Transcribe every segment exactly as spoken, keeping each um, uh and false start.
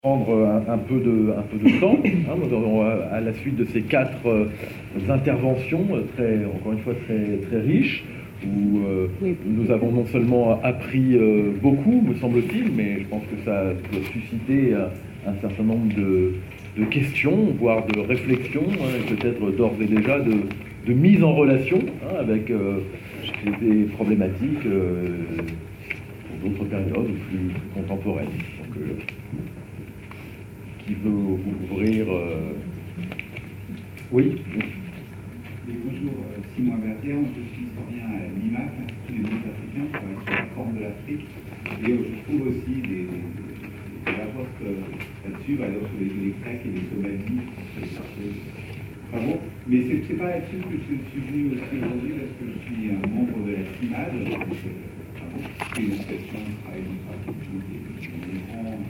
prendre un, un, peu de, un peu de temps, hein, nous aurons, à la suite de ces quatre euh, interventions, très, encore une fois très, très riches, où euh, oui. nous avons non seulement appris euh, beaucoup, me semble-t-il, mais je pense que ça doit susciter un, un certain nombre de, de questions, voire de réflexions, hein, peut-être d'ores et déjà de, de mise en relation hein, avec euh, des problématiques euh, d'autres périodes plus, plus contemporaines. Donc, euh, qui veut ouvrir euh... Oui. Oui, bonjour, euh, Simon Berthier, je suis historien à l'I M A C, Institut des mondes africains, je travaille sur la forme de l'Afrique, et euh, je trouve aussi des, des, des, des rapports euh, là-dessus, par exemple sur les, les Grecs et les Somalies, enfin bon, mais c'est, c'est pas là-dessus que je suis venu aussi aujourd'hui, parce que je suis un membre de la CIMAD, donc, euh, c'est une association qui travaille dans le trafic des grands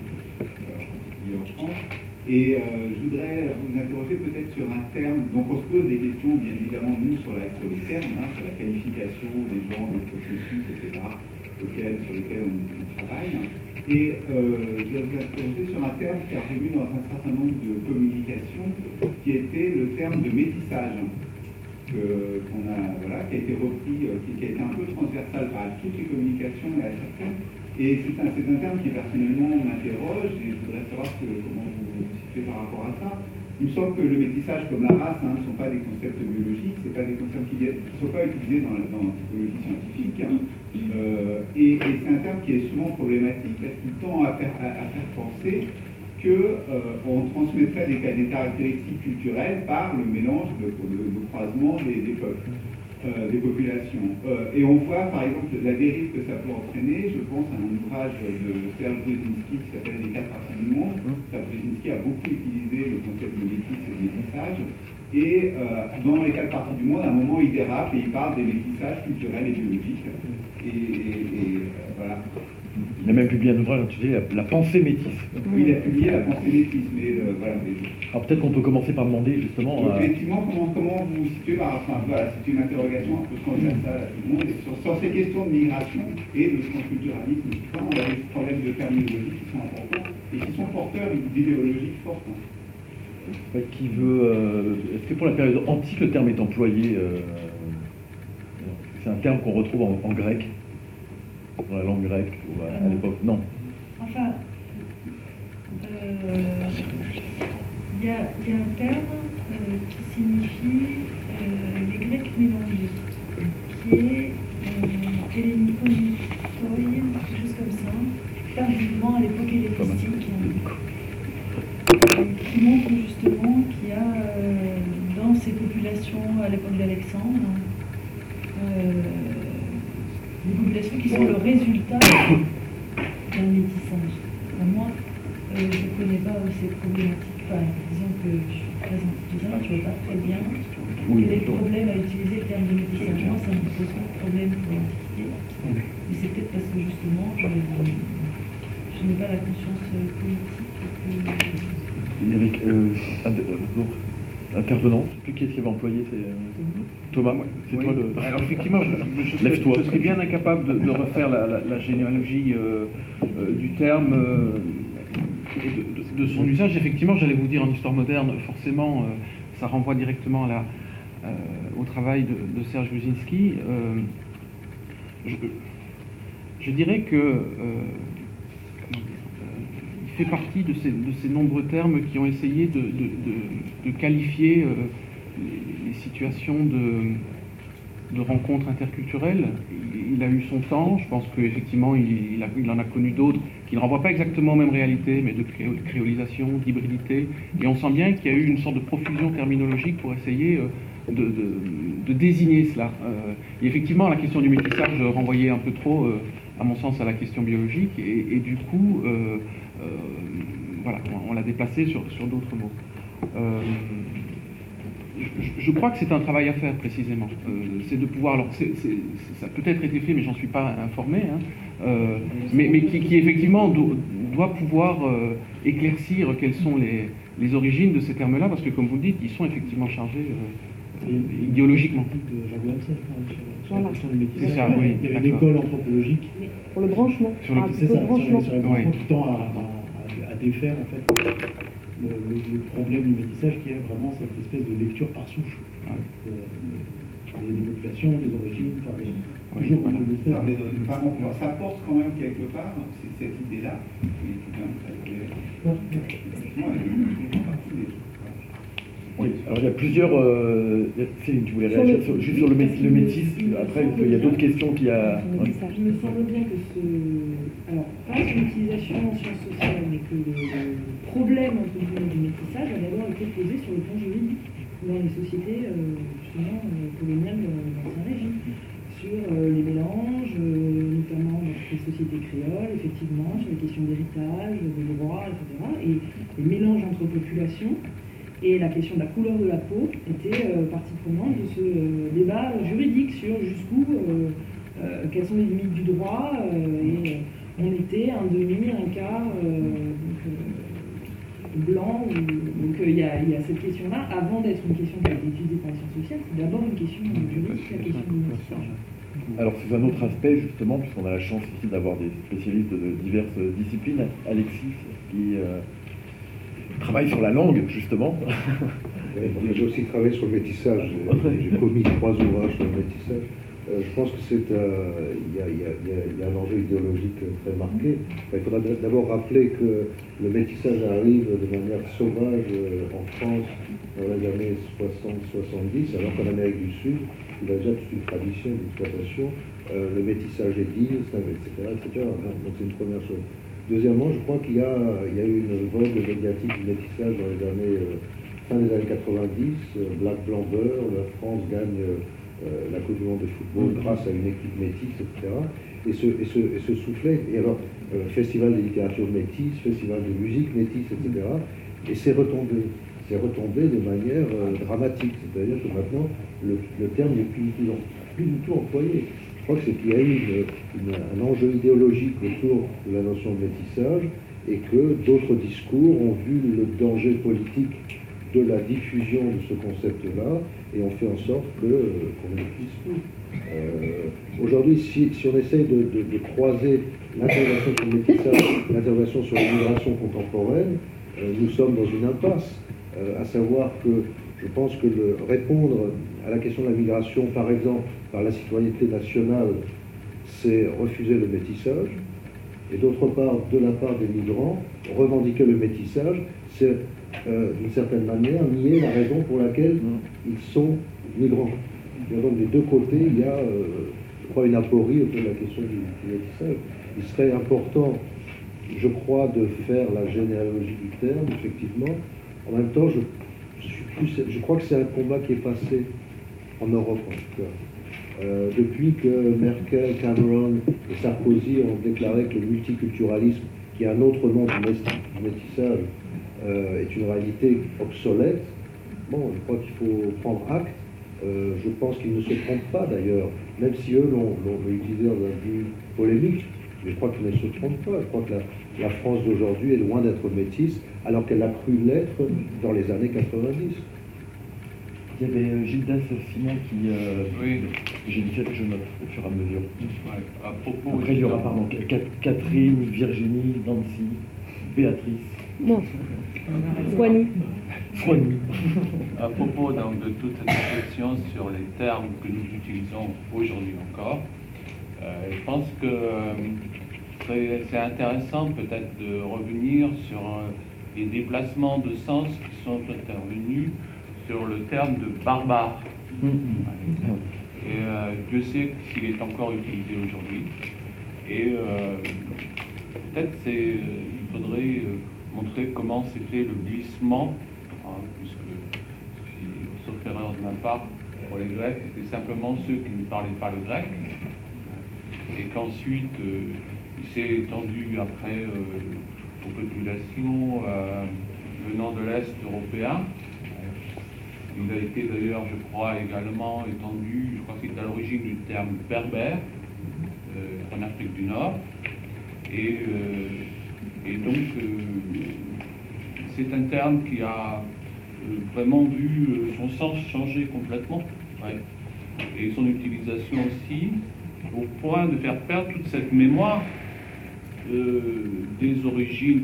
en France. Et euh, je voudrais vous interroger peut-être sur un terme. Donc on se pose des questions, bien évidemment, nous, sur, la, sur les termes, hein, sur la qualification des gens, des processus, et cetera, auxquels, sur lesquels on, on travaille. Et euh, je vais vous interroger sur un terme qui est revenu dans un certain nombre de communications, qui était le terme de métissage, que, qu'on a, voilà, qui a été repris, qui, qui a été un peu transversal par toutes les communications et à certaines. Et c'est un, c'est un terme qui personnellement m'interroge et je voudrais savoir que, comment vous vous situez par rapport à ça. Il me semble que le métissage comme la race hein, ne sont pas des concepts biologiques, ce ne sont pas des concepts qui ne sont pas utilisés dans, dans l'anthropologie scientifique. Hein. Euh, et, et c'est un terme qui est souvent problématique parce qu'il tend à faire, à, à faire penser qu'on euh, transmettrait des, des caractéristiques culturelles par le mélange, de, de, de croisement des, des peuples. Euh, des populations. Euh, et on voit par exemple la dérive que ça peut entraîner. Je pense à un ouvrage de Serge Brzezinski qui s'appelle Les quatre parties du monde. Serge Brzezinski a beaucoup utilisé le concept de métis et de métissage. Et euh, dans Les quatre parties du monde, à un moment, il dérape et il parle des métissages culturels et biologiques. Et, et, et euh, voilà. Il a même publié un ouvrage intitulé La, la pensée métisse. Oui, il a publié La pensée métisse, mais euh, voilà. Mais... Alors peut-être qu'on peut commencer par demander justement. Donc, à... effectivement, comment, comment vous vous situez par enfin, voilà, c'est une interrogation un peu transversale à tout le monde sur, sur ces questions de migration et de transculturalisme. On a des problèmes de terminologie qui sont importants et qui sont porteurs d'idéologies fortes. Hein. Qui veut. Euh, est-ce que pour la période antique, le terme est employé euh, c'est un terme qu'on retrouve en, en grec, dans la langue grecque, ou à, à l'époque. Non. Enfin, euh, il y, y a un terme euh, qui signifie euh, les Grecs mélangés, qui est euh, hellénico-mythoi, quelque chose comme ça, tardivement à l'époque hellénistique, qui montre justement qu'il y a euh, dans ces populations à l'époque d'Alexandre euh, des populations qui sont le résultat d'un métissage. Moi, euh, je ne connais pas ces problématiques. Enfin, disons que je suis très antiquisante, je ne vois pas très bien oui, quel est le problème à utiliser le terme de métissage. Moi, ça me pose pas de problème pour l'Antiquité. Mais c'est peut-être parce que justement, je, je n'ai pas la conscience politique. Que... Eric, euh, donc, intervenant, je ne sais plus qui est-ce qui avait employé, c'est euh, Thomas, c'est oui. Toi le... Alors effectivement, je, je, je, je serais bien incapable de, de refaire la, la, la généalogie euh, euh, du terme euh, et de, de, de son usage. Effectivement, j'allais vous dire en histoire moderne, forcément, euh, ça renvoie directement à la, euh, au travail de, de Serge Brzezinski. Euh, je, je dirais que euh, fait partie de ces, de ces nombreux termes qui ont essayé de, de, de, de qualifier euh, les, les situations de, de rencontres interculturelles. Il, il a eu son temps, je pense qu'effectivement il, il, il en a connu d'autres qui ne renvoient pas exactement aux mêmes réalités, mais de créolisation, d'hybridité. Et on sent bien qu'il y a eu une sorte de profusion terminologique pour essayer euh, de, de, de désigner cela. Euh, et effectivement, la question du métissage renvoyait un peu trop, euh, à mon sens, à la question biologique, et, et du coup, euh, Euh, voilà, on, on l'a déplacé sur, sur d'autres mots. Euh, je, je crois que c'est un travail à faire précisément. Euh, c'est de pouvoir, alors c'est, c'est, ça a peut-être été fait, mais j'en suis pas informé, hein, euh, mais, mais qui, qui effectivement do, doit pouvoir euh, éclaircir quelles sont les, les origines de ces termes-là, parce que comme vous le dites, ils sont effectivement chargés euh, idéologiquement. Voilà. C'est ça, oui. Il y a une école anthropologique. Pour le branchement. Sur le, c'est ça, sur, sur le branchement qui tend à, à, à défaire en fait le, le, le problème du métissage qui est vraiment cette espèce de lecture par souche hein, de, de, des populations, des origines, enfin, des, Oui, toujours voilà. on peut le faire. Alors, mais, euh, par contre, ça porte quand même quelque part, c'est cette idée-là, qui est tout de même très claire. Effectivement, elle est partie des trucs. Oui, alors il y a plusieurs. Euh, Céline, tu voulais réagir sur, juste sur le, mé- le métis. Après, il y a d'autres questions qui a. Ouais. Il me semble bien que ce. Alors, pas son utilisation en sciences sociales, mais que le, le problème entre guillemets du métissage a d'abord été posé sur le plan juridique dans les sociétés euh, justement euh, coloniales euh, d'Ancien Régime, sur euh, les mélanges, euh, notamment dans toutes les sociétés créoles, effectivement, sur les questions d'héritage, de droit, et cetera. Et les mélanges entre populations. Et la question de la couleur de la peau était euh, partie prenante de ce euh, débat juridique sur jusqu'où, euh, euh, quelles sont les limites du droit. Euh, et euh, on était un demi, un quart euh, donc, euh, blanc. Ou, donc il y, y a cette question-là, avant d'être une question qui a été utilisée par les sciences sociales, c'est d'abord une question juridique, la question du métissage. Alors, c'est un autre aspect, justement, puisqu'on a la chance ici d'avoir des spécialistes de diverses disciplines. Alexis, qui. Euh, travaille sur la langue, justement. Oui, j'ai aussi travaillé sur le métissage. J'ai commis trois ouvrages sur le métissage. Euh, je pense que c'est euh, il y, y, y, y a un enjeu idéologique très marqué. Enfin, il faudra d'abord rappeler que le métissage arrive de manière sauvage euh, en France dans les années soixante soixante-dix, alors qu'en Amérique du Sud, il y a déjà toute une tradition d'exploitation. Euh, le métissage est dit, et cetera, et cetera. Donc c'est une première chose. Deuxièmement, je crois qu'il y a, il y a eu une vogue médiatique du métissage dans les années, euh, fin des années quatre-vingt-dix, euh, Black Blanc Beurre, la France gagne euh, la Coupe du Monde de football grâce à une équipe métisse, et cetera. Et ce, et ce, et ce soufflet, et alors, euh, festival de littérature métisse, festival de musique métisse, et cetera. Et c'est retombé, c'est retombé de manière euh, dramatique, c'est-à-dire que maintenant, le, le terme n'est plus, plus, plus du tout employé. Je crois que c'est qu'il y a eu une, une, un enjeu idéologique autour de la notion de métissage et que d'autres discours ont vu le danger politique de la diffusion de ce concept-là et ont fait en sorte que, euh, qu'on ne puisse plus. Euh, aujourd'hui, si, si on essaye de, de, de croiser l'intervention sur le métissage, l'intervention sur l'immigration contemporaine, euh, nous sommes dans une impasse, euh, à savoir que je pense que le, répondre à la question de la migration, par exemple, par la citoyenneté nationale, c'est refuser le métissage. Et d'autre part, de la part des migrants, revendiquer le métissage, c'est euh, d'une certaine manière nier la raison pour laquelle ils sont migrants. Et donc des deux côtés, il y a, euh, je crois, une aporie autour de la question du, du métissage. Il serait important, je crois, de faire la généalogie du terme, effectivement. En même temps, je Je, suis plus, je crois que c'est un combat qui est passé en Europe, en tout cas. Euh, depuis que Merkel, Cameron et Sarkozy ont déclaré que le multiculturalisme, qui est un autre nom du métissage, euh, est une réalité obsolète, bon, je crois qu'il faut prendre acte. Euh, je pense qu'ils ne se trompent pas, d'ailleurs, même si eux l'ont, l'ont utilisé dans un but polémique. Je crois qu'ils ne se trompent pas. Je crois que la, la France d'aujourd'hui est loin d'être métisse, alors qu'elle a cru l'être dans les années quatre-vingt-dix. Il y avait Gildas Simon qui... Euh, oui. J'ai dit ça, je note au fur et à mesure. Ouais, à propos... Après, il y aura, pardon, Catherine, Virginie, Nancy, Béatrice. Moi. Soigny. Soigny. À propos donc, de toute cette réflexion sur les termes que nous utilisons aujourd'hui encore, euh, je pense que euh, c'est intéressant peut-être de revenir sur euh, les déplacements de sens qui sont intervenus sur le terme de barbare. Mmh. Et euh, Dieu sait s'il est encore utilisé aujourd'hui. Et euh, peut-être c'est, il faudrait euh, montrer comment s'est fait le glissement, hein, puisque, sauf erreur de ma part, pour les Grecs, c'était simplement ceux qui ne parlaient pas le grec, et qu'ensuite euh, il s'est étendu après euh, aux populations euh, venant de l'Est européen. Il a été d'ailleurs, je crois, également étendu, je crois que c'est à l'origine du terme berbère, euh, en Afrique du Nord. Et, euh, et donc, euh, c'est un terme qui a euh, vraiment vu euh, son sens changer complètement. Ouais. Et son utilisation aussi, au point de faire perdre toute cette mémoire euh, des origines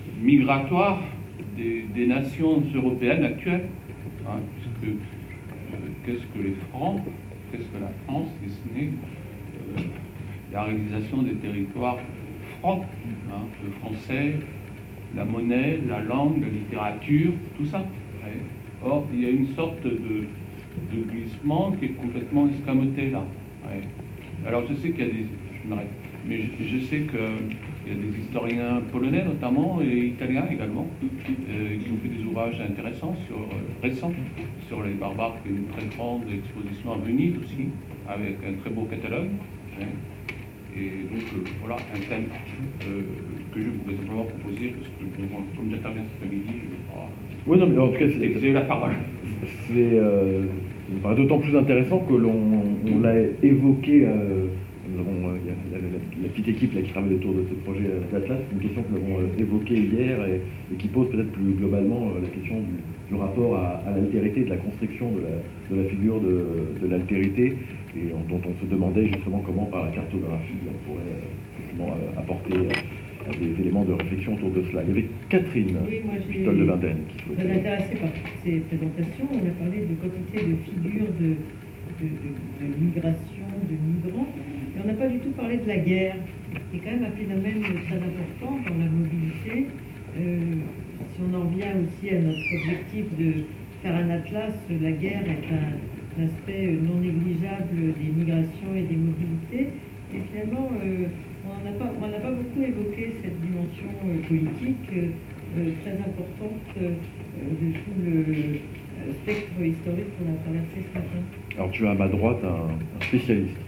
migratoire des, des nations européennes actuelles. Hein, puisque euh, qu'est-ce que les Francs, qu'est-ce que la France, si ce n'est euh, la réalisation des territoires francs, hein, le français, la monnaie, la langue, la littérature, tout ça. Ouais. Or, il y a une sorte de, de glissement qui est complètement escamoté là. Ouais. Alors, je sais qu'il y a des... Je m'arrête. Mais je, je sais qu'il y a des historiens polonais notamment et italiens également euh, qui ont fait des ouvrages intéressants, sur, euh, récents, sur les barbares, qui est une très grande exposition à Venise aussi, avec un très beau catalogue. Hein. Et donc euh, voilà un thème euh, que je voudrais simplement proposer, parce que bon, comme j'interviens cet après-midi, je ne vais pas... Oui, non, mais en tout cas, c'est... Vous avez la parole. C'est euh, d'autant plus intéressant que l'on on l'a évoqué... Euh, Nous avons, il y a la, la, la petite équipe là, qui travaille autour de ce projet d'Atlas, une question que nous avons euh, évoquée hier et, et qui pose peut-être plus globalement euh, la question du, du rapport à, à l'altérité, de la construction de la, de la figure de, de l'altérité, et en, dont on se demandait justement comment par la cartographie on pourrait euh, euh, apporter euh, des éléments de réflexion autour de cela. Il y avait Catherine Oui, moi j'ai Pistole de Vingtaine qui très intéressée par ces présentations. On a parlé de quantité de figures de, de, de, de migration, de migrants. Et on n'a pas du tout parlé de la guerre, qui est quand même un phénomène très important dans la mobilité. Euh, si on en revient aussi à notre objectif de faire un atlas, la guerre est un, un aspect non négligeable des migrations et des mobilités. Et finalement, euh, on n'a pas, on n'a pas beaucoup évoqué cette dimension euh, politique euh, très importante euh, de tout le euh, spectre historique qu'on a traversé ce matin. Alors tu as à ma droite un, un spécialiste.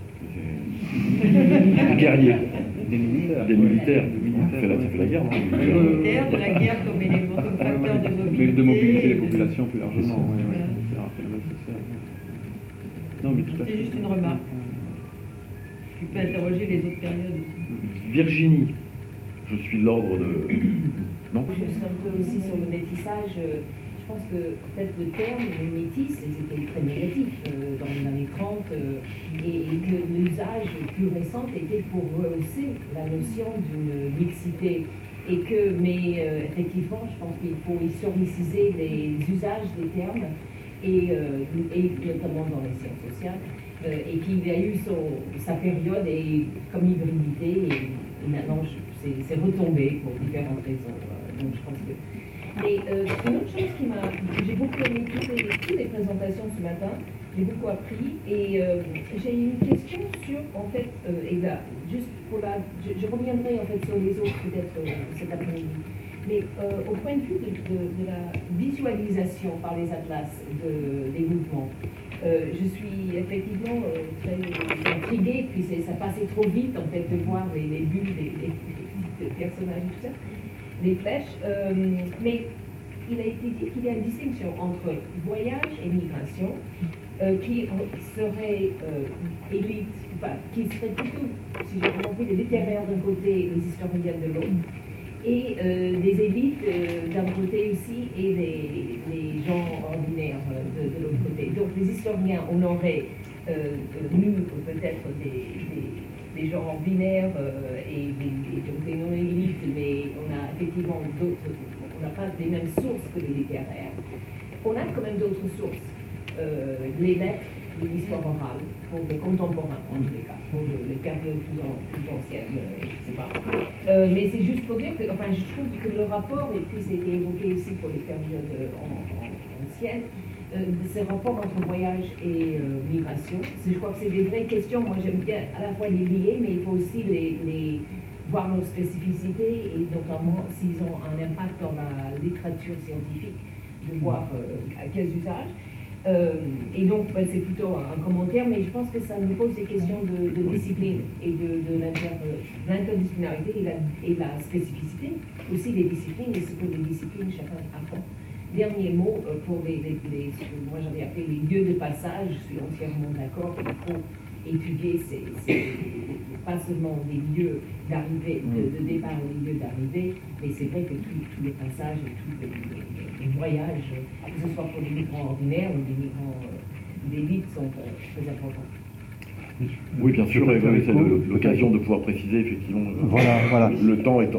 Des guerriers, des militaires, des militaires, ça fait la, ça fait la guerre, non? Des militaires, de la guerre comme élément, comme facteur de mobilité. De mobilité des populations plus largement, oui, oui. Non, mais tout à fait. C'est juste une remarque. Tu peux interroger les autres périodes aussi. Virginie, je suis de l'ordre de... Non? Juste un peu aussi sur le métissage. Je pense que peut-être le terme, le métis, c'était très négatif euh, dans les années trente, euh, et, et que l'usage plus récent était pour rehausser la notion d'une mixité. Et que, mais euh, effectivement, je pense qu'il faut historiciser les usages des termes, et, euh, et notamment dans les sciences sociales, euh, et qu'il y a eu son, sa période et, comme hybridité, et, et maintenant c'est retombé pour différentes raisons. Euh, donc je pense que Et euh, une autre chose qui m'a... J'ai beaucoup aimé toutes les, toutes les présentations ce matin, j'ai beaucoup appris, et euh, j'ai une question sur, en fait, euh, et là, juste pour la... Je, je reviendrai en fait sur les autres peut-être euh, cet après-midi, mais euh, au point de vue de, de, de la visualisation par les atlas de, des mouvements, euh, je suis effectivement euh, très intriguée, puis ça passait trop vite en fait de voir les, les bulles des, des, des personnages et tout ça. Des flèches, euh, mais il a été dit qu'il y a une distinction entre voyage et migration, euh, qui serait euh, élite, enfin, qui serait plutôt, si j'ai compris, les littéraires d'un côté et les historiens de l'autre, et euh, des élites euh, d'un côté aussi et les, les gens ordinaires de, de l'autre côté. Donc les historiens, on aurait euh, nous peut-être des, des des gens binaires euh, et des, des, des non-élites, mais on a effectivement d'autres, on n'a pas les mêmes sources que les littéraires. On a quand même d'autres sources, euh, les lettres, l'histoire orale, pour les contemporains en tous les cas, pour les périodes plus, en, plus anciennes, euh, je ne sais pas. Euh, mais c'est juste pour dire que, enfin, je trouve que le rapport, et puis c'était évoqué aussi pour les périodes en, en, anciennes, Euh, ces rapports entre voyage et euh, migration. Je crois que c'est des vraies questions. Moi, j'aime bien à la fois les lier, mais il faut aussi les, les voir nos spécificités, et notamment s'ils ont un impact dans la littérature scientifique, de voir euh, à quels usages. Euh, et donc, ben, c'est plutôt un, un commentaire, mais je pense que ça nous pose des questions de, de discipline et de, de l'interdisciplinarité et, et la spécificité, aussi des disciplines et ce que les disciplines chacun apprend. Dernier mot euh, pour les, les, les moi j'avais appelé les lieux de passage. Je suis entièrement d'accord qu'il faut étudier ces, ces, pas seulement les lieux d'arrivée, de, de départ et les lieux d'arrivée, mais c'est vrai que tous les passages et tous les, les, les voyages, que ce soit pour les migrants ordinaires ou les migrants euh, d'élite, sont euh, très importants. Oui, bien sûr, c'est l'occasion de pouvoir préciser, effectivement, voilà, voilà. le temps étant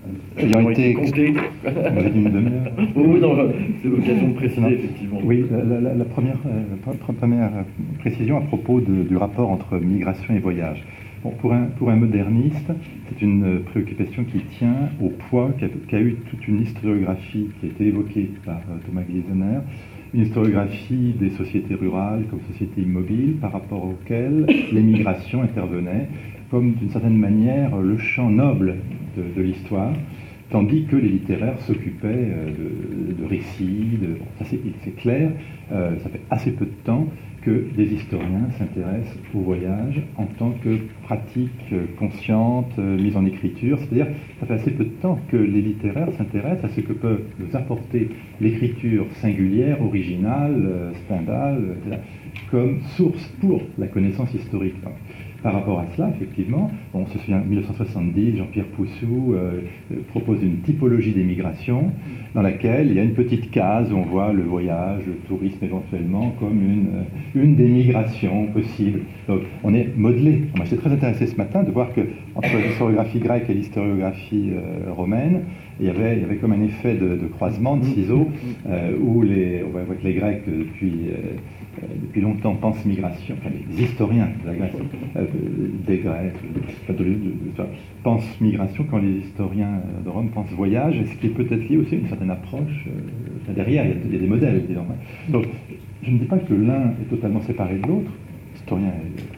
ayant été compté. On avait dit une demi-heure. Oui, non, c'est l'occasion de préciser, effectivement. Oui, la, la, la, première, la première précision à propos de, du rapport entre migration et voyage. Bon, pour, un, pour un moderniste, c'est une préoccupation qui tient au poids qu'a, qu'a eu toute une historiographie qui a été évoquée par Thomas Gleisener, une historiographie des sociétés rurales comme sociétés immobiles par rapport auxquelles les migrations intervenaient comme d'une certaine manière le champ noble de, de l'histoire, tandis que les littéraires s'occupaient de, de récits, de, bon, ça c'est, c'est clair, euh, ça fait assez peu de temps que des historiens s'intéressent au voyage en tant que pratique consciente, euh, mise en écriture, c'est-à-dire ça fait assez peu de temps que les littéraires s'intéressent à ce que peut nous apporter l'écriture singulière, originale, euh, Stendhal, et cetera, comme source pour la connaissance historique. Par rapport à cela, effectivement, on se souvient, en mille neuf cent soixante-dix, Jean-Pierre Poussou euh, propose une typologie des migrations dans laquelle il y a une petite case où on voit le voyage, le tourisme éventuellement comme une, une des migrations possibles. Donc on est modelé. Moi j'étais très intéressé ce matin de voir que entre l'historiographie grecque et l'historiographie euh, romaine, il y, avait, il y avait comme un effet de, de croisement, de ciseaux, euh, où les, on voit que les Grecs depuis... Euh, depuis longtemps pensent migration, enfin les historiens de la Grèce, euh, des Grecs, de, de, de, de, pensent migration quand les historiens de Rome pensent voyage, ce qui est peut-être lié aussi à une certaine approche. Euh, derrière, il y, a, il y a des modèles, évidemment. Donc, je ne dis pas que l'un est totalement séparé de l'autre. Historiens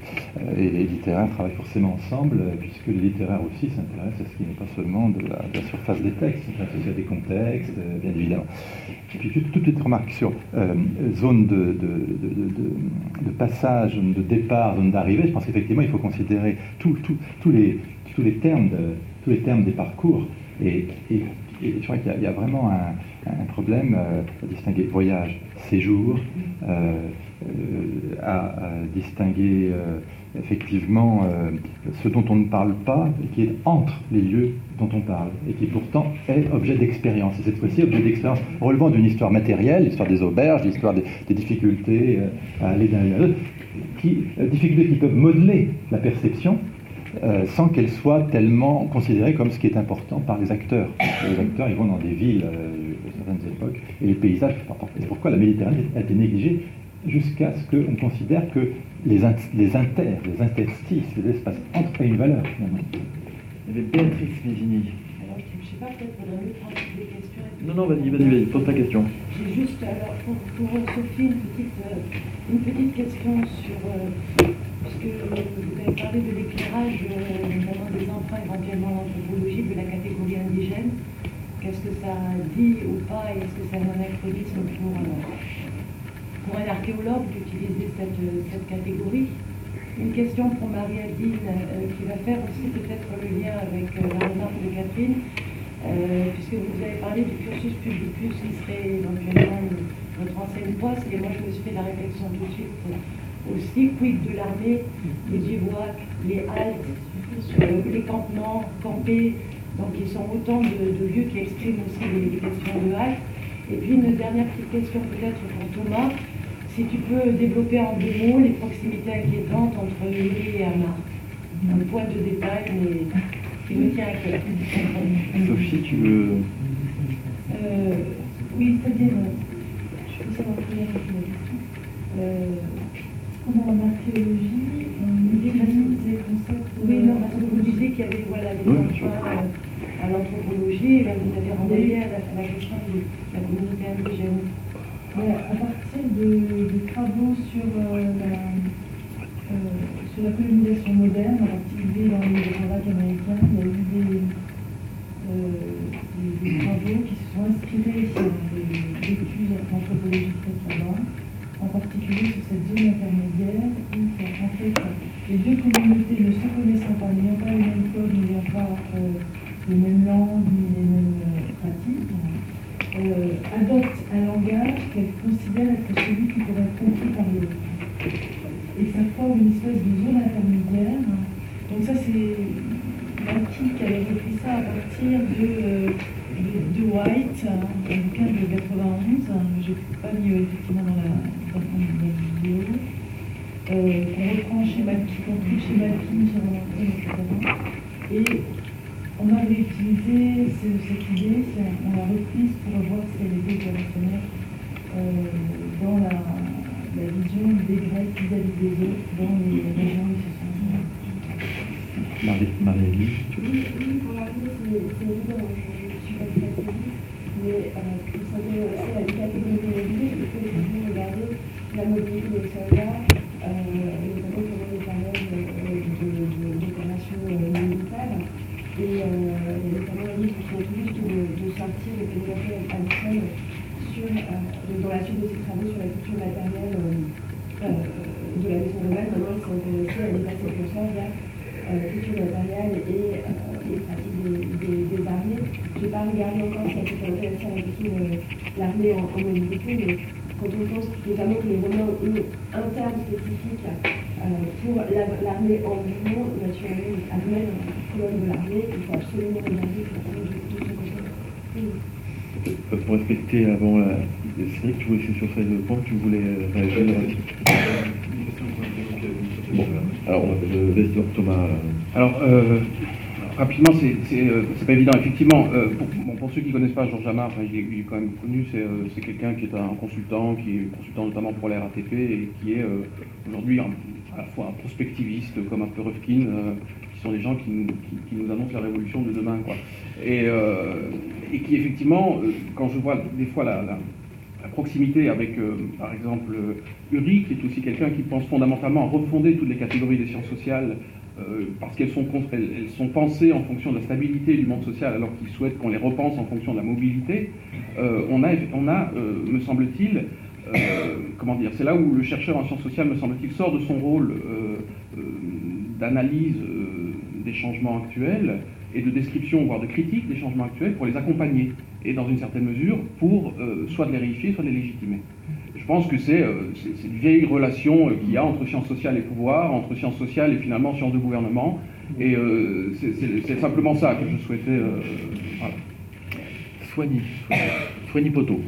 et, et les littéraires travaillent forcément ensemble, puisque les littéraires aussi s'intéressent à ce qui n'est pas seulement de la, de la surface des textes, ils s'intéressent à des contextes, bien évidemment. Et puis, toute petite remarque sur euh, zone de, de, de, de, de passage, zone de départ, zone d'arrivée. Je pense qu'effectivement, il faut considérer tous tout, tout les, tous les termes de, tous les termes des parcours. Et, et, et je crois qu'il y a, il y a vraiment un, un problème euh, à distinguer voyage, séjour, euh, euh, à, à distinguer euh, effectivement euh, ce dont on ne parle pas et qui est entre les lieux dont on parle et qui pourtant est objet d'expérience. Et cette fois-ci, objet d'expérience relevant d'une histoire matérielle, l'histoire des auberges, l'histoire des, des difficultés euh, à aller d'un lieu à l'autre, qui, euh, difficultés qui peuvent modeler la perception euh, sans qu'elle soit tellement considérée comme ce qui est important par les acteurs. Les acteurs, ils vont dans des villes euh, de certaines époques et les paysages, c'est pourquoi la Méditerranée a été négligée jusqu'à ce qu'on considère que les, in- les inters, les interstices, les espaces entrent à une valeur, finalement. Il y avait Béatrice Mézini. Alors, je ne sais pas, peut-être faudrait mieux prendre des questions. Non, non, vas-y, vas-y, vas-y, pose ta question. J'ai juste, alors, pour, pour Sophie, une petite, euh, une petite question sur, euh, puisque vous avez parlé de l'éclairage, euh, notamment des emprunts éventuellement anthropologiques de la catégorie indigène. Qu'est-ce que ça dit ou pas, et est-ce que c'est un anachronisme pour... Euh, pour un archéologue d'utiliser cette, cette catégorie. Une question pour Marie-Adine euh, qui va faire aussi peut-être le lien avec euh, la remarque de Catherine, euh, puisque vous avez parlé du cursus publicus qui serait éventuellement notre ancienne poste, et moi je me suis fait la réflexion tout de suite aussi, quid de l'armée, les bivouacs, les haltes, euh, les campements, camper, donc ils sont autant de, de lieux qui expriment aussi les, les questions de halte. Et puis une dernière petite question peut-être pour Thomas. Si tu peux développer en deux mots les proximités inquiétantes entre Lille et Hamar. Un point de détail, mais qui me tient à cœur. Sophie, tu veux... Euh, oui, c'est-à-dire, je peux savoir très bien euh, comment en archéologie, on déclasse des concepts. Oui, non, parce que vous disiez qu'il y avait voilà, des oui, emprunts à l'anthropologie, et là vous avez renvoyé à la, à la question de la communauté indigène. Ouais, à partir de, de travaux sur, euh, la, euh, sur la colonisation moderne, en particulier dans les Grands américains, il y a eu des, euh, des, des travaux qui se sont inspirés sur des études anthropologiques récemment, en particulier sur cette zone intermédiaire où en fait les deux communautés ne se connaissant pas, n'ayant pas le même code, n'ayant pas euh, les mêmes langues ni les mêmes euh, pratiques, Euh, adopte un langage qu'elle considère être celui qui pourrait être compris par l'autre. Et ça forme une espèce de zone intermédiaire. Donc ça, c'est Malky qui avait repris ça à partir de, de, de White, un bouquin de quatre-vingt-onze. Je n'ai pas mis effectivement dans la, dans la vidéo. Euh, qu'on reprend chez Malky, qu'on trouve chez Malky, chez Romantin, et cetera. Et on avait utilisé ce- cette idée, c'est- on l'a reprise pour voir si elle était opérationnelle euh, dans la, la vision des Grecs vis-à-vis des autres dans les régions où ils se sont. Marie- Marie-Élie, tu veux Oui, oui, pour la vie, c'est c'est évident, je ne suis pas très activiste, mais euh, pour s'intéresser à une catégorie de mobilité, il faut effectivement regarder la mobilité des soldats, euh, notamment pendant les périodes euh, d'opérations euh, militaires, et euh, notamment un livre qui vient tout juste de, de sortir, de développer à Alison, sur, euh, dans la suite de ses travaux sur la culture matérielle euh, euh, de la maison de Val. Maintenant, il s'est intéressé à dépasser le consort vers la culture matérielle et euh, les pratiques des, des, des armées. Je n'ai pas regardé encore si ça peut intéresser à la question de l'armée en, en mobilité, mais quand on pense notamment que les Romains ont eu un terme spécifique euh, pour l'armée en mouvement, naturellement, ils amènent la colonne de l'armée, il faut absolument regarder pour ce Pour respecter avant la... Cédric, tu voulais, c'est sur ce point que tu voulais réagir. Bon, alors, euh, vas-y, donc, Thomas. Alors, euh, rapidement, c'est c'est, euh, c'est pas évident. Effectivement, euh, pour, bon, pour ceux qui ne connaissent pas Georges Amar, enfin, il, est, il est quand même connu, c'est euh, c'est quelqu'un qui est un consultant, qui est consultant notamment pour la R A T P et qui est euh, aujourd'hui un- à la fois un prospectiviste comme un peu Rifkin, euh, qui sont des gens qui nous, qui, qui nous annoncent la révolution de demain, quoi. Et, euh, et qui effectivement, euh, quand je vois des fois la, la, la proximité avec, euh, par exemple, euh, Uri, qui est aussi quelqu'un qui pense fondamentalement à refonder toutes les catégories des sciences sociales, euh, parce qu'elles sont, contre- elles, elles sont pensées en fonction de la stabilité du monde social, alors qu'il souhaite qu'on les repense en fonction de la mobilité, euh, on a, on a euh, me semble-t-il, euh, comment dire, c'est là où le chercheur en sciences sociales, me semble-t-il, sort de son rôle euh, euh, d'analyse euh, des changements actuels et de description, voire de critique des changements actuels, pour les accompagner, et dans une certaine mesure, pour euh, soit de les réifier, soit de les légitimer. Je pense que c'est euh, c'est- c'est une vieille relation euh, qu'il y a entre sciences sociales et pouvoir, entre sciences sociales et finalement sciences de gouvernement, et euh, c'est- c'est c'est simplement ça que je souhaitais... euh, voilà. Soigny. Soigny Poteau.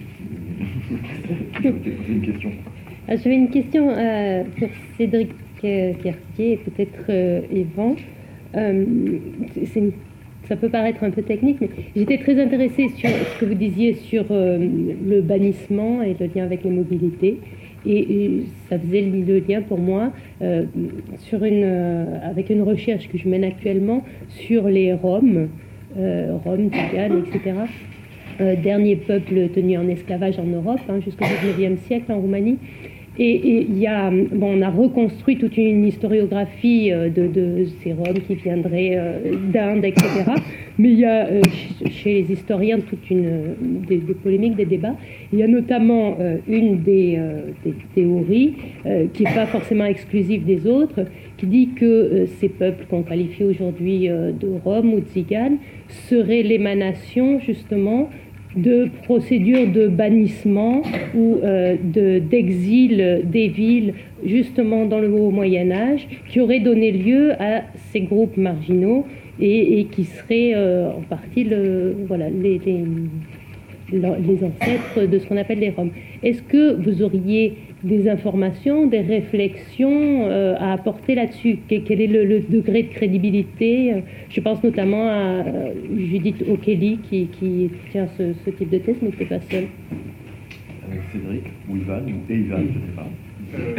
Je vais te poser une question. Ah, J'avais une question euh, pour Cédric euh, Cartier et peut-être euh, Yvan. Euh, c'est une- ça peut paraître un peu technique, mais j'étais très intéressée sur ce que vous disiez sur euh, le bannissement et le lien avec les mobilités. Et, et ça faisait le lien pour moi euh, sur une, euh, avec une recherche que je mène actuellement sur les Roms, euh, Roms, Tziganes, et cetera. Euh, dernier peuple tenu en esclavage en Europe, hein, jusqu'au dix-neuvième siècle en Roumanie. Et, et il y a, bon, on a reconstruit toute une historiographie euh, de, de ces Roms qui viendraient euh, d'Inde, et cetera. Mais il y a euh, ch- chez les historiens toute une euh, des, des polémiques, des débats. Il y a notamment euh, une des, euh, des théories euh, qui n'est pas forcément exclusive des autres, qui dit que euh, ces peuples qu'on qualifie aujourd'hui euh, de Roms ou de Tziganes seraient l'émanation justement de procédures de bannissement ou euh, de- d'exil des villes justement dans le haut Moyen-Âge qui auraient donné lieu à ces groupes marginaux et, et qui seraient euh, en partie le, voilà, les, les, les ancêtres de ce qu'on appelle les Roms. Est-ce que vous auriez des informations, des réflexions euh, à apporter là-dessus? Quel, quel est le, le degré de crédibilité? Je pense notamment à euh, Judith O'Kelly qui, qui tient ce, ce type de thèse, mais qui n'est pas seule. Avec Cédric, ou Ivan, ou et Ivan, je ne sais pas. Euh,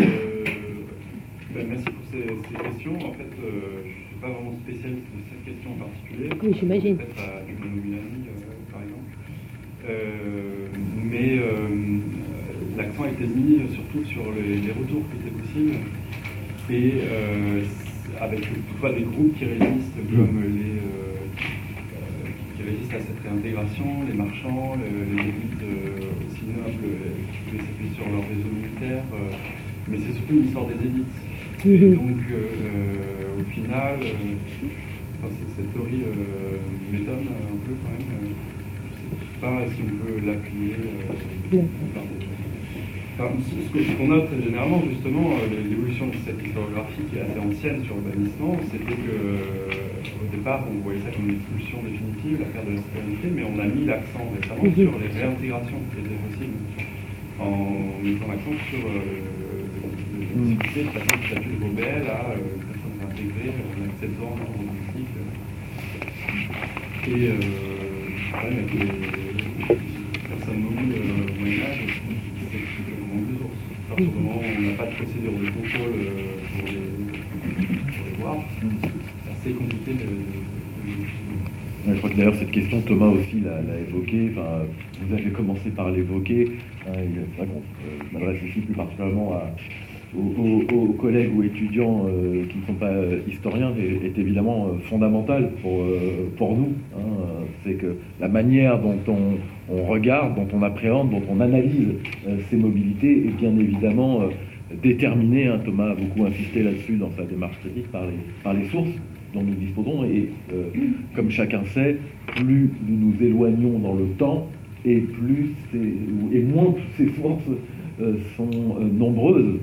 ben, merci pour ces, ces questions. En fait, euh, je ne suis pas vraiment spécialiste de cette question en particulier. Oui, j'imagine. Peut-être à Edmond Milani, euh, par exemple. Euh, mais euh, l'accent a été mis surtout sur les, les retours qui étaient possibles et euh, avec toutefois des groupes qui résistent comme les euh, euh, qui résistent à cette réintégration, les marchands, le- les élites euh, aussi nobles euh, qui pouvaient s'appuyer sur leur réseau militaire, euh, mais c'est surtout une histoire des élites. Et donc euh, euh, au final, euh, enfin, c'est- cette théorie euh, m'étonne un peu quand même. Euh, je ne sais pas si on peut l'appuyer. Euh, par des- Enfin, ce ce que- ce qu'on note généralement, justement, euh, l'évolution de cette historiographie qui est assez ancienne sur le bannissement, c'était que euh, au départ, on voyait ça comme une expulsion définitive, la perte de la citoyenneté, mais on a mis l'accent récemment Mhm. sur les réintégrations qui étaient possibles, en mettant l'accent sur euh, le difficulté de passer du statut de rebelle à euh, une personne réintégrée en acceptant un genre de politique. Et euh, ouais, avec les personnes mobiles euh, au Moyen-Âge, c'est vraiment des ours. À partir du moment où on n'a pas de procédure de contrôle euh, pour, les, pour les voir, c'est assez compliqué de. de, de... Ouais, je crois que d'ailleurs cette question, Thomas aussi l'a, l'a évoquée, enfin, vous avez commencé par l'évoquer, hein, c'est vrai qu'on euh, je m'adresse ici plus particulièrement à, aux, aux, aux collègues ou étudiants euh, qui ne sont pas euh, historiens, est, est évidemment euh, fondamental pour, euh, pour nous. Hein, c'est que la manière dont on, on regarde, dont on appréhende, dont on analyse euh, ces mobilités est bien évidemment euh, déterminée, hein, Thomas a beaucoup insisté là-dessus dans sa démarche critique, par les, par les sources dont nous disposons, et euh, comme chacun sait, plus nous nous éloignons dans le temps, et plus c'est, et moins ces forces euh, sont euh, nombreuses.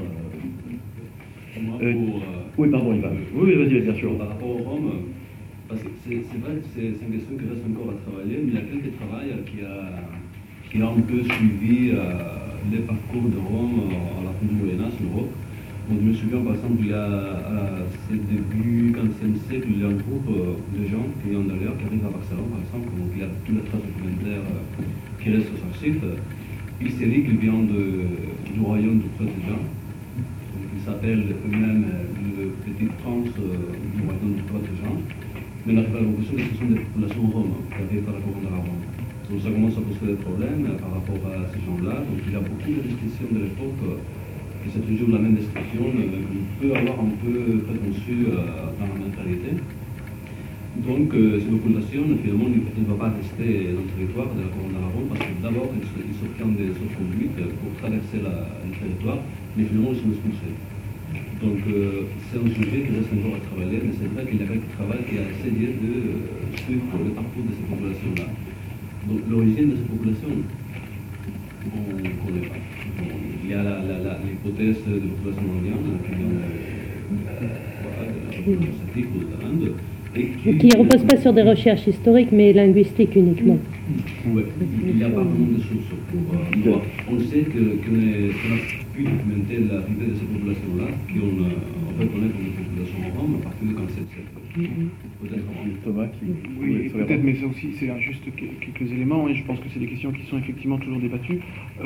Hein. Moi, Euh, pour, euh, oui, pardon, Ivan. Oui, vas-y, bien sûr. Par rapport au Rome, parce que c'est, c'est vrai que c'est, c'est une question qui reste encore à travailler, mais il y a quelques travail qui a, qui a un peu suivi euh, les parcours de Rome à la fin du Moyen-Âge en Europe. Donc, je me souviens, par exemple, il y a, à ce début du quinzième siècle, il y a un groupe de gens qui ont d'ailleurs, qui arrivent à Barcelone, par exemple, donc il y a toutes les traces documentaires qui restent aux archives. Il s'est dit qu'ils viennent de, du royaume de prêtre de Jean. Donc, ils s'appellent eux-mêmes le Petit France du royaume de prêtre de Jean. Mais on arrive à la conclusion que ce sont des populations roms qui arrivent par la couronne arabe. Donc, ça commence à poser des problèmes par rapport à ces gens-là. Donc, il y a beaucoup de descriptions de l'époque. Et c'est toujours la même description euh, qu'on peut avoir un peu préconçue euh, dans la mentalité. Donc, euh, ces populations, finalement, ne vont pas rester dans le territoire de la couronne d'Aragon parce que d'abord, ils, ils s'obtiennent des autres conduites pour traverser la, le territoire, mais finalement, ils sont expulsés. Donc, euh, c'est un sujet qui reste encore à travailler, mais c'est vrai qu'il y a quelques travail qui a essayé de euh, suivre le parcours de ces populations-là. Donc, l'origine de ces populations, on ne connaît pas. Bon, il y a la, la, la, l'hypothèse de la population indienne qui vient euh, voilà, de la Celtique ou de l'Inde. Et qui, qui ne repose pas sur des recherches historiques, mais linguistiques uniquement. Oui, il n'y a pas vraiment de sources pour euh, voir. On sait que, qu'on, est, qu'on a pu documenter l'arrivée de ces populations-là, qui on, euh, on reconnaît comme des populations roms à partir du quinzième siècle. Peut-être Thomas qui... Oui, peut-être, mais ça aussi, c'est juste quelques éléments, et je pense que c'est des questions qui sont effectivement toujours débattues. Euh,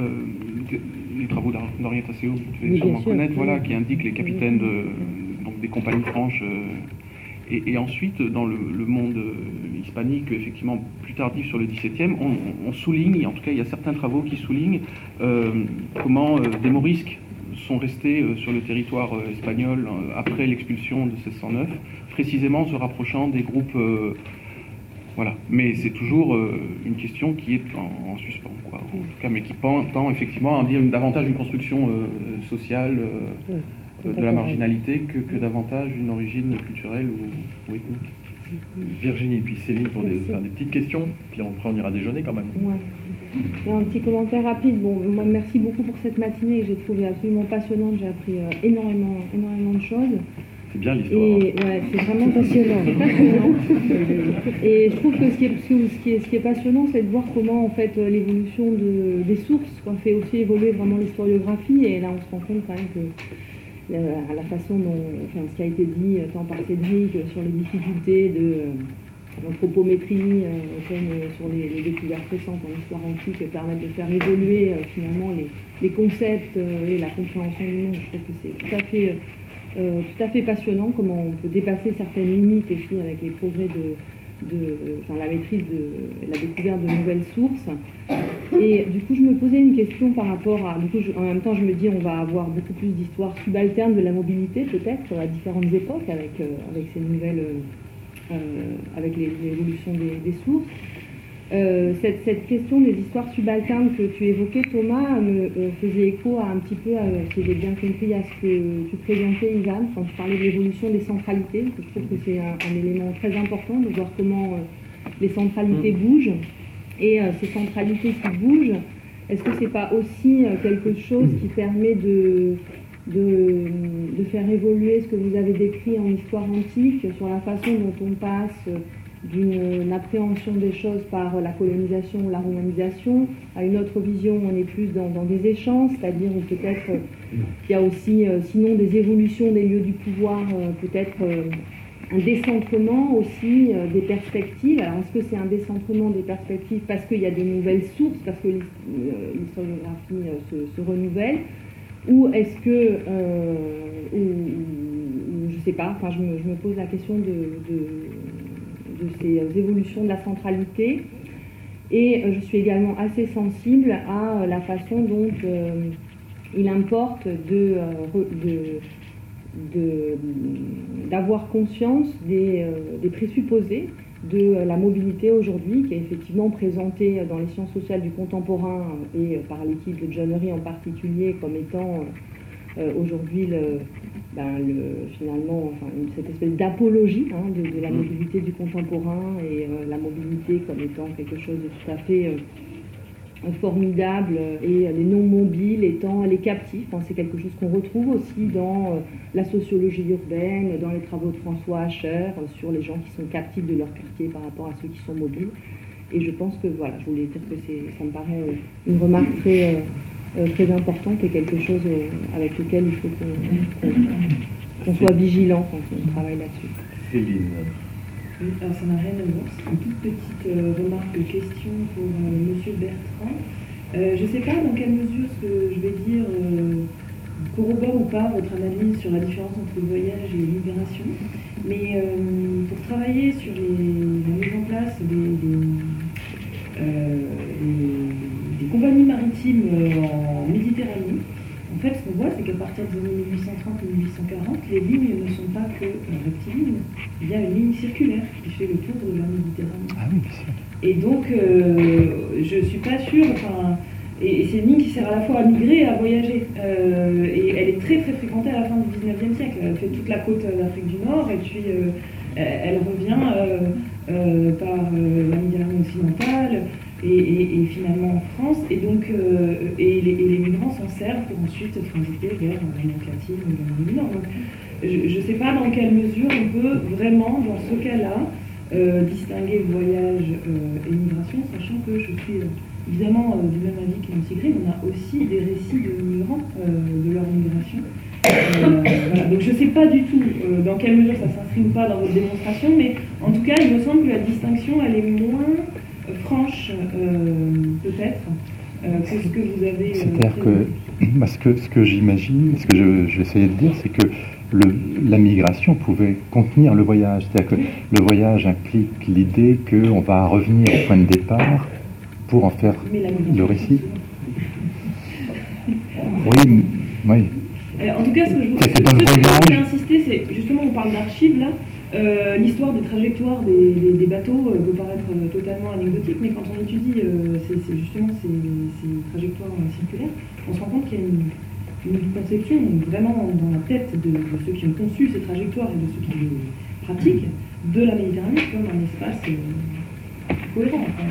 les travaux d'Henriette Asseo, vous devez oui, sûrement sûr, connaître, oui. voilà, qui indiquent les capitaines de, donc des compagnies franches. Euh, et, et ensuite, dans le, le monde hispanique, effectivement plus tardif sur le dix-septième, on, on souligne, en tout cas il y a certains travaux qui soulignent euh, comment euh, des morisques sont restés euh, sur le territoire euh, espagnol euh, après l'expulsion de seize cent neuf, précisément se rapprochant des groupes... Euh, voilà. Mais c'est toujours euh, une question qui est en, en suspens, quoi. En tout cas, mais qui tend effectivement à dire une, davantage une construction euh, sociale euh, euh, de la marginalité que, que davantage une origine culturelle ou, ou ethnique. Virginie, puis Céline pour des, faire des petites questions, puis après on ira déjeuner quand même. Ouais. Et un petit commentaire rapide. Bon, moi, merci beaucoup pour cette matinée que j'ai trouvé absolument passionnante. J'ai appris euh, énormément, énormément de choses. C'est bien l'histoire. Et ouais, c'est vraiment passionnant. passionnant. Et je trouve que ce qui est, ce qui est, ce qui est passionnant, c'est de voir comment en fait l'évolution de, des sources quoi, fait aussi évoluer vraiment l'historiographie. Et là, on se rend compte quand même que euh, à la façon dont, enfin, ce qui a été dit tant par Cédric sur les difficultés de euh, l'anthropométrie, euh, comme euh, sur les, les découvertes récentes en histoire antique, permettent de faire évoluer euh, finalement les, les concepts euh, et la compréhension du monde. Je trouve que c'est tout à fait euh, Euh, tout à fait passionnant, comment on peut dépasser certaines limites aussi avec les progrès de, de enfin, la maîtrise de la découverte de nouvelles sources. Et du coup, je me posais une question par rapport à... Du coup, je, en même temps, je me dis on va avoir beaucoup plus d'histoires subalternes de la mobilité, peut-être, à différentes époques, avec, euh, avec ces nouvelles... Euh, avec les, les évolutions des, des sources. Euh, cette, cette question des histoires subalternes que tu évoquais, Thomas, me euh, faisait écho à un petit peu, à, si j'ai bien compris, à ce que tu présentais, Ivan, quand tu parlais de l'évolution des centralités. Je trouve que c'est un, un élément très important de voir comment euh, les centralités mmh. bougent. Et euh, ces centralités qui bougent, est-ce que c'est pas aussi euh, quelque chose qui permet de, de, de faire évoluer ce que vous avez décrit en histoire antique, sur la façon dont on passe... Euh, d'une appréhension des choses par la colonisation ou la romanisation, à une autre vision, on est plus dans, dans des échanges, c'est-à-dire où peut-être euh, il y a aussi, euh, sinon, des évolutions des lieux du pouvoir, euh, peut-être euh, un décentrement aussi euh, des perspectives. Alors, est-ce que c'est un décentrement des perspectives parce qu'il y a de nouvelles sources, parce que l'historiographie euh, se, se renouvelle, ou est-ce que, euh, ou, ou, je sais pas, enfin, je me, je me pose la question de, de, de ces évolutions de la centralité. Et euh, je suis également assez sensible à euh, la façon dont euh, il importe de, euh, de De, d'avoir conscience des, euh, des présupposés de euh, la mobilité aujourd'hui, qui est effectivement présentée dans les sciences sociales du contemporain et euh, par l'équipe de John Urry en particulier comme étant euh, aujourd'hui le, ben, le, finalement enfin, une, cette espèce d'apologie hein, de, de la mobilité du contemporain et euh, la mobilité comme étant quelque chose de tout à fait euh, formidable et les non-mobiles étant les captifs. Hein, c'est quelque chose qu'on retrouve aussi dans euh, la sociologie urbaine, dans les travaux de François Hacher euh, sur les gens qui sont captifs de leur quartier par rapport à ceux qui sont mobiles. Et je pense que voilà, je voulais dire que c'est, ça me paraît euh, une remarque très, euh, très importante et quelque chose euh, avec lequel il faut qu'on, qu'on, qu'on soit vigilant quand on travaille là-dessus. Céline. Oui, alors ça n'a rien à voir, c'est une toute petite euh, remarque, question pour euh, Monsieur Bertrand. Euh, je ne sais pas dans quelle mesure ce que je vais dire euh, corrobore ou pas votre analyse sur la différence entre le voyage et l'immigration, mais euh, pour travailler sur les, la mise en place des, des, euh, des, des compagnies maritimes en Méditerranée, en fait, ce qu'on voit, c'est qu'à partir des années mille huit cent trente et mille huit cent quarante, les lignes ne sont pas que rectilignes. Il y a une ligne circulaire qui fait le tour de la Méditerranée. Ah oui, bien sûr. Et donc, euh, je ne suis pas sûre, enfin, et, et c'est une ligne qui sert à la fois à migrer et à voyager. Euh, et elle est très très fréquentée à la fin du dix-neuvième siècle. Elle fait toute la côte d'Afrique du Nord, et puis euh, elle revient euh, euh, par euh, la Méditerranée occidentale. Et, et, et finalement en France, et donc euh, et, les, et les migrants s'en servent pour ensuite transiter vers l'Amérique latine ou l'Amérique du Nord. Donc, je ne sais pas dans quelle mesure on peut vraiment, dans ce cas-là, euh, distinguer voyage euh, et migration, sachant que je suis euh, évidemment euh, du même avis que Nancy Green, on a aussi des récits de migrants, euh, de leur migration. Euh, voilà. Donc je ne sais pas du tout euh, dans quelle mesure ça s'inscrit ou pas dans votre démonstration, mais en tout cas, il me semble que la distinction, elle est moins franche, euh, peut-être, euh, que ce que vous avez... Euh, C'est-à-dire que, bah, ce que, ce que j'imagine, ce que je, j'essayais de dire, c'est que le, la migration pouvait contenir le voyage. C'est-à-dire que le voyage implique l'idée qu'on va revenir au point de départ pour en faire le récit. Oui, oui. En tout cas, ce que je voudrais insister, c'est justement, on parle d'archives là. Euh, l'histoire des trajectoires des, des, des bateaux euh, peut paraître euh, totalement anecdotique, mais quand on étudie euh, c'est, c'est justement ces, ces trajectoires euh, circulaires, on se rend compte qu'il y a une, une conception vraiment dans la tête de, de ceux qui ont conçu ces trajectoires et de ceux qui les pratiquent de la Méditerranée comme un espace euh, cohérent. Enfin,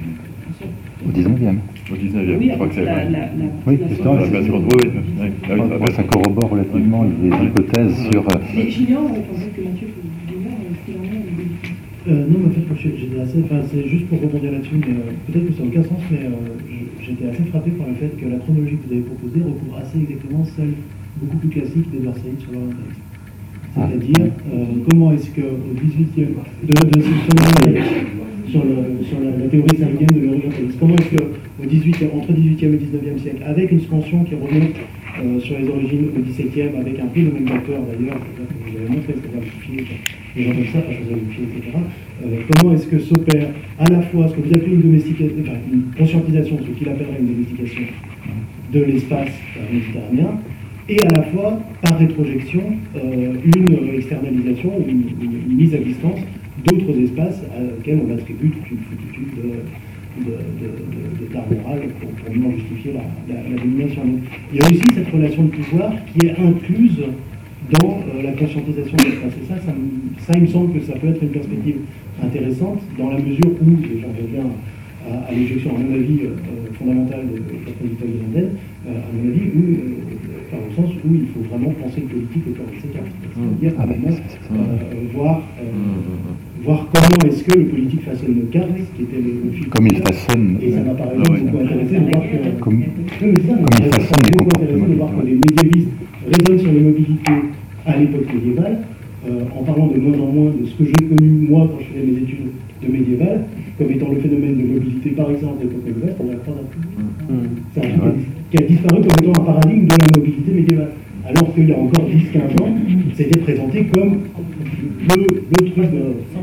au dix-neuvième. Au dix-neuvième, oui, je crois que c'est la, la, la, oui, la c'est ça. Oui, oui, oui. Ça corrobore relativement les hypothèses sur... Mais j'ignore, peut-être que Mathieu peut vous dire ce qu'il en est. Euh, non, mais en fait, moi, j'étais assez, enfin, c'est juste pour rebondir là-dessus, mais euh, peut-être que ça n'a aucun sens, mais euh, j'étais assez frappé par le fait que la chronologie que vous avez proposée recouvre assez exactement celle beaucoup plus classique d'Edward Said sur l'orientalisme. C'est-à-dire, euh, comment est-ce qu'au dix-huitième, de, de, de, sur, le, sur la, la théorie saïdienne de l'orientalisme, comment est-ce qu'au dix-huitième, entre dix-huitième et dix-neuvième siècle, avec une scansion qui remonte euh, sur les origines au dix-septième, avec un peu le même acteur d'ailleurs, que vous avez montré, c'est-à-dire Bouffier, des gens comme ça, enfin, Joseph Bouffier, et cetera. Euh, comment est-ce que s'opère à la fois ce que vous appelez une domestication, enfin une conscientisation, ce qu'il appellerait une domestication de l'espace euh, méditerranéen, et à la fois, par rétrojection, euh, une externalisation, une, une, une mise à distance d'autres espaces auxquels on attribue toute une foutitude de, de, de, de, d'art moral pour, pour mieux justifier la, la, la domination. Donc, il y a aussi cette relation de pouvoir qui est incluse dans euh, la conscientisation de l'espace. Et ça, ça, ça, il me semble que ça peut être une perspective intéressante dans la mesure où, et j'en reviens à, à l'éjection, à mon avis, euh, fondamentale de Catherine Vitali-Landel, euh, à mon avis, où, euh, enfin, au sens où il faut vraiment penser une politique au cœur de ces cas. C'est-à-dire, à un moment, euh, voir, euh, voir comment est-ce que le politique façonne le cadre, qui était le, le fil. Comme il façonne. Et ça m'a par exemple beaucoup intéressé de voir que. Comme, comme ça, comme il façonne les beaucoup intéressé de voir que les médiévistes raisonnent sur les mobilités à l'époque médiévale euh, en parlant de moins en moins de ce que j'ai connu moi quand je faisais mes études de médiéval, comme étant le phénomène de mobilité, par exemple, d'époque ouverte, on a la croix d'Arthur. C'est un truc qui a disparu comme étant un paradigme de la mobilité médiévale. Alors qu'il y a encore dix quinze ans, c'était présenté comme le, le truc de.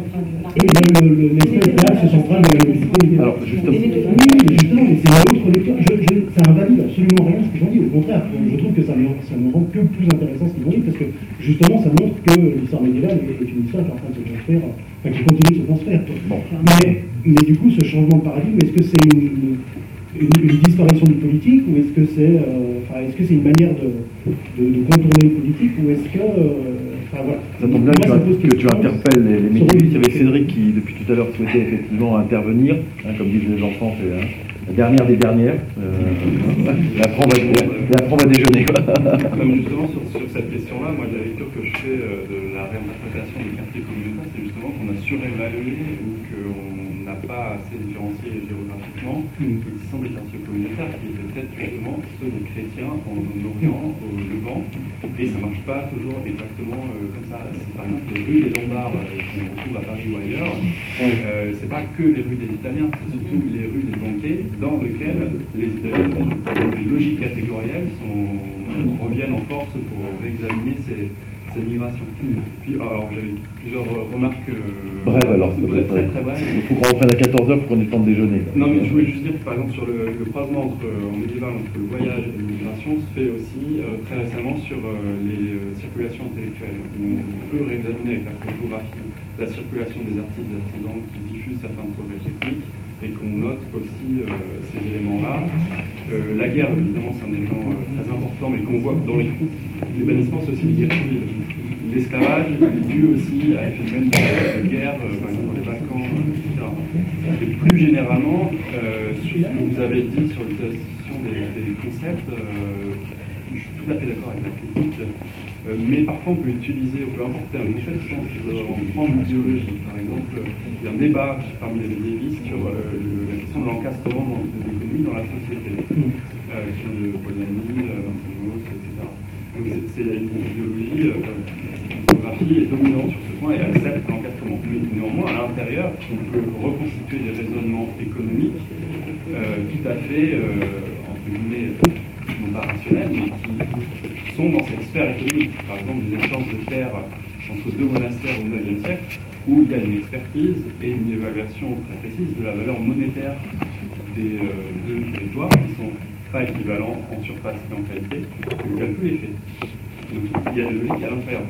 Le, le, l'espèce d'axe central de la mobilité médiévale. Alors, justement. Oui, justement, mais c'est une autre lecture. Je, je, ça invalide absolument rien ce qu'ils ont dit. Au contraire, je trouve que ça me, ça me rend que plus intéressant ce qu'ils ont dit, parce que justement, ça montre que l'histoire médiévale est, est une histoire qui est en train de se construire, enfin qui continue de se construire. Bon. Mais, mais du coup, ce changement de paradigme, est-ce que c'est une. Une, une disparition du politique, ou est-ce que c'est euh, enfin, est-ce que c'est une manière de, de, de contourner le politique, ou est-ce que euh, enfin, voilà. Ça tombe bien que, moi, tu, que tu interpelles les, les médiévistes. Il y avait Cédric qui depuis tout à l'heure souhaitait effectivement intervenir, hein, comme disent les enfants, c'est hein, la dernière des dernières, euh, et après on va, et après on va déjeuner quoi. Comme justement sur, sur cette question-là, moi la lecture que je fais euh, de la réinterprétation des quartiers communautaires, c'est justement qu'on a surévalué ou qu'on n'a pas assez différencié géographiquement l'existence des quartiers communautaires, qui étaient peut-être justement ceux des chrétiens en Orient, au Levant, et ça ne marche pas toujours exactement euh, comme ça. C'est, par exemple, les rues des Lombards euh, qu'on retrouve à Paris ou ailleurs, euh, c'est pas que les rues des Italiens, c'est surtout les rues des banquiers, dans lesquelles les Italiens, les logiques catégorielles sont, reviennent en force pour réexaminer ces migration. Puis, alors, j'avais plusieurs remarques. Euh, bref, alors, c'est bref, très, très bref. Il faut qu'on reprenne à quatorze heures pour qu'on ait le temps de déjeuner. Non, mais je voulais juste dire que, par exemple, sur le, le croisement entre, en médiéval entre le voyage et l'immigration se fait aussi euh, très récemment sur euh, les euh, circulations intellectuelles. On peut réexaminer avec la cartographie la circulation des artistes et artisans qui diffusent certains projets techniques et qu'on note aussi euh, ces éléments-là. Euh, la guerre, évidemment, c'est un élément euh, très important, mais qu'on voit dans les, les bannissements, c'est aussi les guerres civiles. L'esclavage est dû aussi à des phénomènes de, de guerre, euh, par exemple les Balkans, et cetera. Et plus généralement, euh, sur ce que vous avez dit sur l'utilisation des, des concepts, euh, je suis tout à fait d'accord avec la critique. Euh, mais parfois on peut utiliser, on peut importer un effet de sens en forme idéologique. Par exemple, il y a un débat parmi les médiévistes sur euh, le, la question de l'encastrement de l'économie dans la société, euh, qui vient de Polanyi, euh, et cetera. Donc c'est, c'est une idéologie, euh, l'histoire est dominante sur ce point et accepte l'encastrement. Mais néanmoins, à l'intérieur, on peut reconstituer des raisonnements économiques euh, tout à fait, euh, entre guillemets, non pas rationnels, mais qui sont dans cette sphère économique. Par exemple, des échanges de terres entre deux monastères au neuvième siècle, où il y a une expertise et une évaluation très précise de la valeur monétaire des euh, deux territoires qui sont pas équivalents en surface et en qualité. Le calcul est fait. Donc il y a des logiques à l'intérieur.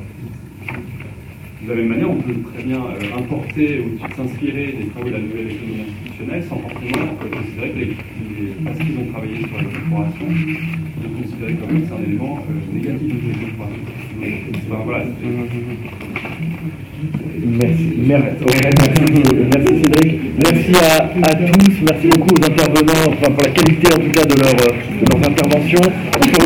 De la même manière, on peut très bien euh, importer ou s'inspirer des travaux de la nouvelle économie institutionnelle sans forcément euh, considérer que les, les, parce qu'ils ont travaillé sur la corporation, de considérer comme même que c'est un élément euh, négatif de la corporation. Enfin, voilà. Merci. Merci. Merci Cédric. Merci à, à tous. Merci beaucoup aux intervenants enfin, pour la qualité en tout cas de, leur, de leurs interventions.